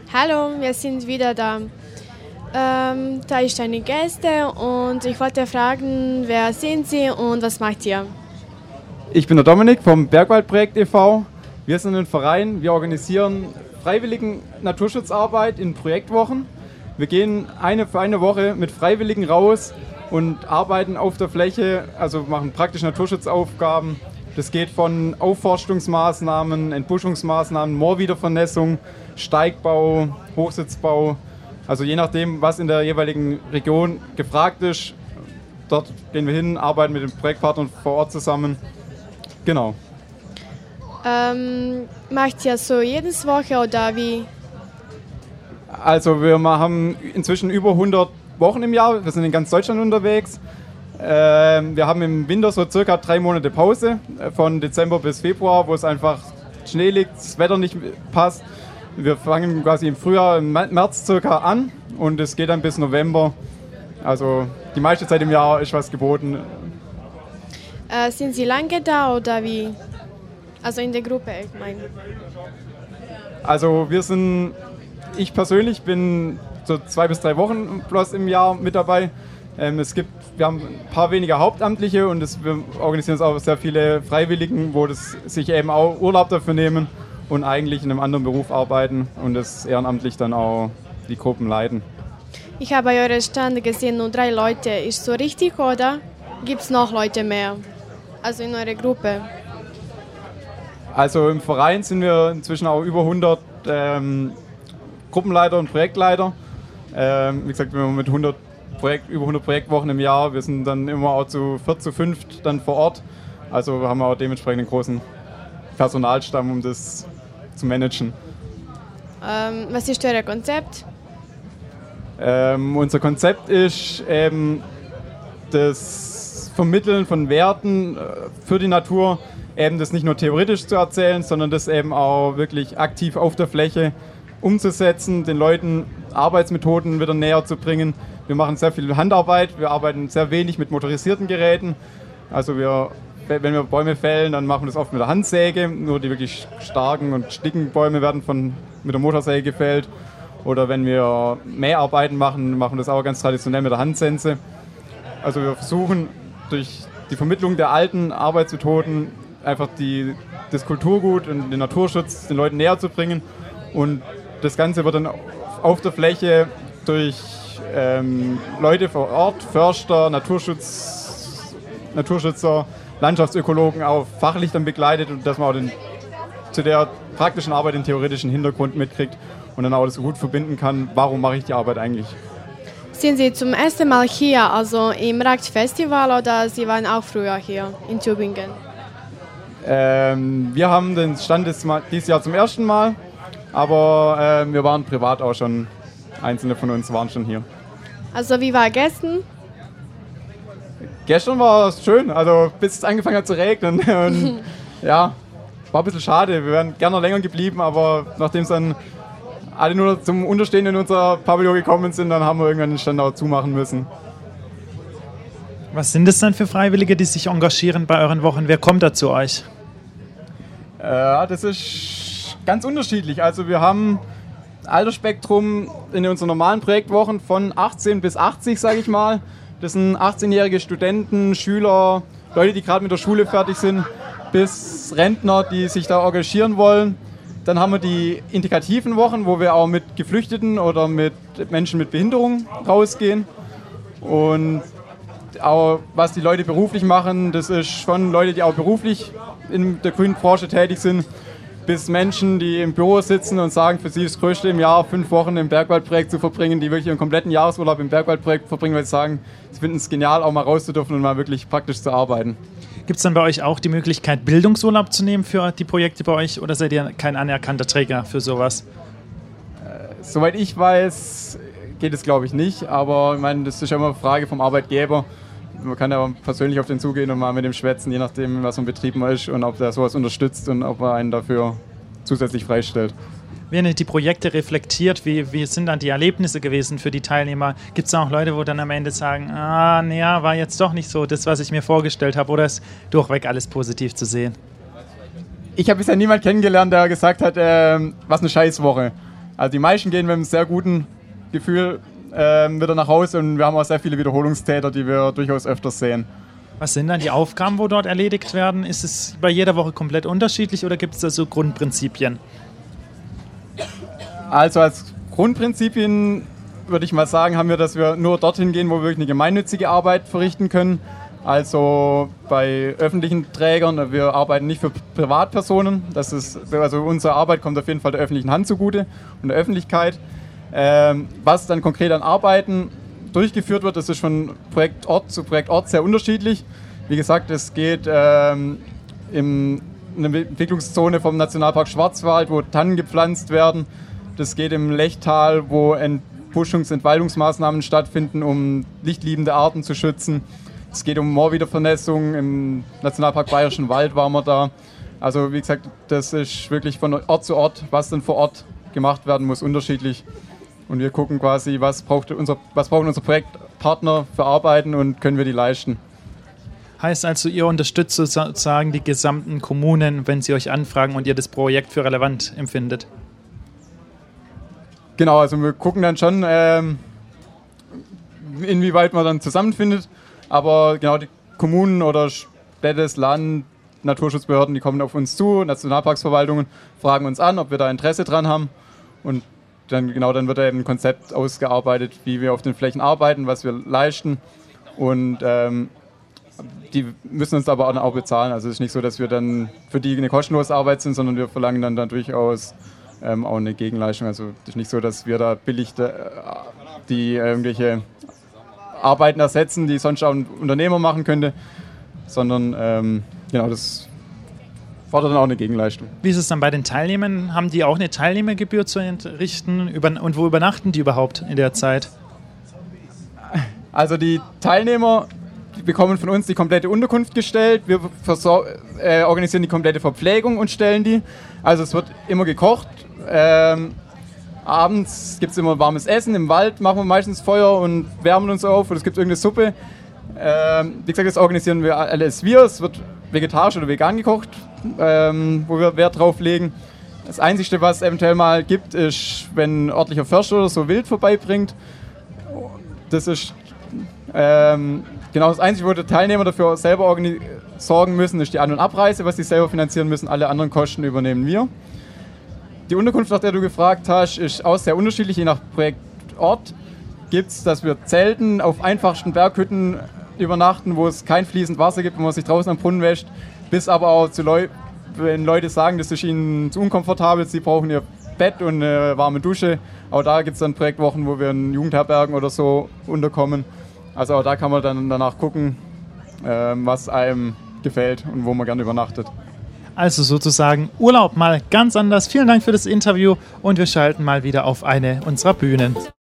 Hallo, wir sind wieder da. Da ist eine Gäste und ich wollte fragen, wer sind Sie und was macht ihr? Ich bin der Dominik vom Bergwaldprojekt e.V. Wir sind ein Verein, wir organisieren freiwilligen Naturschutzarbeit in Projektwochen. Wir gehen für eine Woche mit Freiwilligen raus und arbeiten auf der Fläche, also machen praktisch Naturschutzaufgaben. Das geht von Aufforstungsmaßnahmen, Entbuschungsmaßnahmen, Moorwiedervernässung, Steigbau, Hochsitzbau. Also je nachdem, was in der jeweiligen Region gefragt ist, dort gehen wir hin, arbeiten mit den Projektpartnern vor Ort zusammen. Genau. Macht ihr so jedes Woche oder wie? Also wir haben inzwischen über 100 Wochen im Jahr, wir sind in ganz Deutschland unterwegs. Wir haben im Winter so circa 3 Monate Pause, von Dezember bis Februar, wo es einfach Schnee liegt, das Wetter nicht passt. Wir fangen quasi im Frühjahr, im März circa an und es geht dann bis November. Also die meiste Zeit im Jahr ist was geboten. Sind Sie lange da oder wie? Also in der Gruppe, ich meine. Also ich persönlich bin so 2 bis 3 Wochen plus im Jahr mit dabei. Wir haben ein paar weniger Hauptamtliche und wir organisieren jetzt auch sehr viele Freiwilligen, wo sich eben auch Urlaub dafür nehmen und eigentlich in einem anderen Beruf arbeiten und das ehrenamtlich dann auch die Gruppen leiten. Ich habe eure Stand gesehen, nur 3 Leute. Ist so richtig oder gibt es noch Leute mehr? Also in eurer Gruppe? Also im Verein sind wir inzwischen auch über 100 Gruppenleiter und Projektleiter. Wie gesagt, wir haben mit über 100 Projektwochen im Jahr. Wir sind dann immer auch zu 4 zu 5 dann vor Ort. Also haben wir auch dementsprechend einen großen Personalstamm, um das zu managen. Was ist euer Konzept? Unser Konzept ist das Vermitteln von Werten für die Natur, eben das nicht nur theoretisch zu erzählen, sondern das eben auch wirklich aktiv auf der Fläche umzusetzen, den Leuten Arbeitsmethoden wieder näher zu bringen. Wir machen sehr viel Handarbeit, wir arbeiten sehr wenig mit motorisierten Geräten. Also wenn wir Bäume fällen, dann machen wir das oft mit der Handsäge. Nur die wirklich starken und dicken Bäume werden mit der Motorsäge gefällt. Oder wenn wir Mäharbeiten machen wir das auch ganz traditionell mit der Handsense. Also wir versuchen durch die Vermittlung der alten Arbeitsmethoden einfach das Kulturgut und den Naturschutz den Leuten näher zu bringen. Und das Ganze wird dann auf der Fläche durch Leute vor Ort, Förster, Naturschützer, Landschaftsökologen auch fachlich dann begleitet und dass man auch zu der praktischen Arbeit den theoretischen Hintergrund mitkriegt und dann auch das so gut verbinden kann, warum mache ich die Arbeit eigentlich. Sind Sie zum ersten Mal hier, also im Rakt-Festival oder Sie waren auch früher hier in Tübingen? Wir haben den Stand dieses Jahr zum ersten Mal, aber wir waren privat auch schon, einzelne von uns waren schon hier. Also wie war gestern? Gestern war es schön, also bis es angefangen hat zu regnen und ja, war ein bisschen schade, wir wären gerne länger geblieben, aber nachdem es dann alle nur zum Unterstehen in unser Pavillon gekommen sind, dann haben wir irgendwann den Stand auch zumachen müssen. Was sind es dann für Freiwillige, die sich engagieren bei euren Wochen? Wer kommt da zu euch? Das ist ganz unterschiedlich. Also wir haben Altersspektrum in unseren normalen Projektwochen von 18 bis 80, sage ich mal. Das sind 18-jährige Studenten, Schüler, Leute, die gerade mit der Schule fertig sind, bis Rentner, die sich da engagieren wollen. Dann haben wir die integrativen Wochen, wo wir auch mit Geflüchteten oder mit Menschen mit Behinderung rausgehen. Und auch was die Leute beruflich machen, das ist von Leute, die auch beruflich in der grünen Branche tätig sind, bis Menschen, die im Büro sitzen und sagen, für sie das Größte im Jahr 5 Wochen im Bergwaldprojekt zu verbringen, die wirklich ihren kompletten Jahresurlaub im Bergwaldprojekt verbringen, weil sie sagen, sie finden es genial, auch mal raus zu dürfen und mal wirklich praktisch zu arbeiten. Gibt es dann bei euch auch die Möglichkeit, Bildungsurlaub zu nehmen für die Projekte bei euch oder seid ihr kein anerkannter Träger für sowas? Soweit ich weiß, geht es glaube ich nicht, aber ich meine, das ist ja immer eine Frage vom Arbeitgeber. Man kann ja persönlich auf den zugehen und mal mit dem schwätzen, je nachdem, was für ein Betrieb man ist und ob der sowas unterstützt und ob er einen dafür zusätzlich freistellt. Wenn ihr die Projekte reflektiert, wie sind dann die Erlebnisse gewesen für die Teilnehmer? Gibt es auch Leute, wo dann am Ende sagen, naja, war jetzt doch nicht so das, was ich mir vorgestellt habe, oder ist durchweg alles positiv zu sehen? Ich habe bisher niemanden kennengelernt, der gesagt hat, was eine Scheißwoche. Also die meisten gehen mit einem sehr guten Gefühl wieder nach Hause und wir haben auch sehr viele Wiederholungstäter, die wir durchaus öfters sehen. Was sind dann die Aufgaben, wo dort erledigt werden? Ist es bei jeder Woche komplett unterschiedlich oder gibt es da so Grundprinzipien? Also als Grundprinzipien würde ich mal sagen, haben wir, dass wir nur dorthin gehen, wo wir wirklich eine gemeinnützige Arbeit verrichten können. Also bei öffentlichen Trägern, wir arbeiten nicht für Privatpersonen. Also unsere Arbeit kommt auf jeden Fall der öffentlichen Hand zugute und der Öffentlichkeit. Was dann konkret an Arbeiten durchgeführt wird, das ist von Projektort zu Projektort sehr unterschiedlich. Wie gesagt, es geht in eine Entwicklungszone vom Nationalpark Schwarzwald, wo Tannen gepflanzt werden. Das geht im Lechtal, wo Entbuschungs- und Entwaldungsmaßnahmen stattfinden, um lichtliebende Arten zu schützen. Es geht um Moorwiedervernässung. Im Nationalpark Bayerischen Wald waren wir da. Also wie gesagt, das ist wirklich von Ort zu Ort, was dann vor Ort gemacht werden muss, unterschiedlich. Und wir gucken quasi, was brauchen unsere Projektpartner für Arbeiten und können wir die leisten. Heißt also, ihr unterstützt sozusagen die gesamten Kommunen, wenn sie euch anfragen und ihr das Projekt für relevant empfindet? Genau, also wir gucken dann schon, inwieweit man dann zusammenfindet. Aber genau die Kommunen oder Städte, das Land, Naturschutzbehörden, die kommen auf uns zu, Nationalparksverwaltungen fragen uns an, ob wir da Interesse dran haben. Und dann wird eben ein Konzept ausgearbeitet, wie wir auf den Flächen arbeiten, was wir leisten. Und die müssen uns aber auch bezahlen. Also es ist nicht so, dass wir dann für die eine kostenlose Arbeit sind, sondern wir verlangen dann durchaus auch eine Gegenleistung. Also es ist nicht so, dass wir da billig die irgendwelche Arbeiten ersetzen, die sonst auch ein Unternehmer machen könnte, sondern das fordert dann auch eine Gegenleistung. Wie ist es dann bei den Teilnehmern? Haben die auch eine Teilnehmergebühr zu entrichten? Und wo übernachten die überhaupt in der Zeit? Also die Teilnehmer bekommen von uns die komplette Unterkunft gestellt. Wir organisieren die komplette Verpflegung und stellen die. Also es wird immer gekocht. Abends gibt es immer warmes Essen. Im Wald machen wir meistens Feuer und wärmen uns auf. Oder es gibt irgendeine Suppe. Wie gesagt, das organisieren wir alles wir. Es wird vegetarisch oder vegan gekocht, wo wir Wert drauf legen. Das Einzige, was eventuell mal gibt, ist, wenn ein örtlicher Förster oder so Wild vorbeibringt. Das ist das Einzige, wo die Teilnehmer dafür selber sorgen müssen, ist die An- und Abreise, was sie selber finanzieren müssen. Alle anderen Kosten übernehmen wir. Die Unterkunft, nach der du gefragt hast, ist auch sehr unterschiedlich, je nach Projektort. Gibt es, dass wir zelten, auf einfachsten Berghütten übernachten, wo es kein fließend Wasser gibt, wo man sich draußen am Brunnen wäscht, bis aber auch wenn Leute sagen, das ist ihnen zu unkomfortabel, sie brauchen ihr Bett und eine warme Dusche. Auch da gibt es dann Projektwochen, wo wir in Jugendherbergen oder so unterkommen. Also auch da kann man dann danach gucken, was einem gefällt und wo man gerne übernachtet. Also sozusagen Urlaub mal ganz anders. Vielen Dank für das Interview und wir schalten mal wieder auf eine unserer Bühnen.